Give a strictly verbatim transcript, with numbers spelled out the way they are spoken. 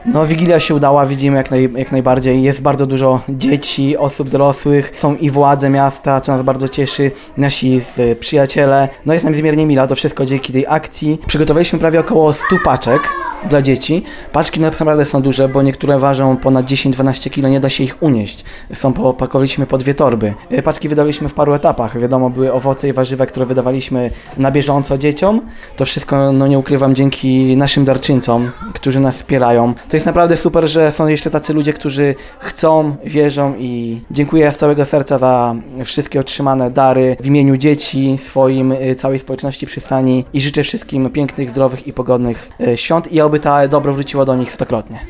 No, Wigilia się udała, widzimy jak, naj, jak najbardziej. Jest bardzo dużo dzieci, osób dorosłych, są i władze miasta, co nas bardzo cieszy, nasi z, przyjaciele. No jest nam niezmiernie mila, to wszystko dzięki tej akcji. Przygotowaliśmy prawie około stu paczek dla dzieci. Paczki naprawdę są duże, bo niektóre ważą ponad dziesięć dwanaście kilo, nie da się ich unieść. Są, popakowaliśmy po dwie torby. Paczki wydaliśmy w paru etapach. Wiadomo, były owoce i warzywa, które wydawaliśmy na bieżąco dzieciom. To wszystko, no nie ukrywam, dzięki naszym darczyńcom, którzy nas wspierają. To jest naprawdę super, że są jeszcze tacy ludzie, którzy chcą, wierzą i dziękuję z całego serca za wszystkie otrzymane dary w imieniu dzieci, swoim, całej społeczności przystani i życzę wszystkim pięknych, zdrowych i pogodnych świąt i oby ta dobro wróciło do nich stokrotnie.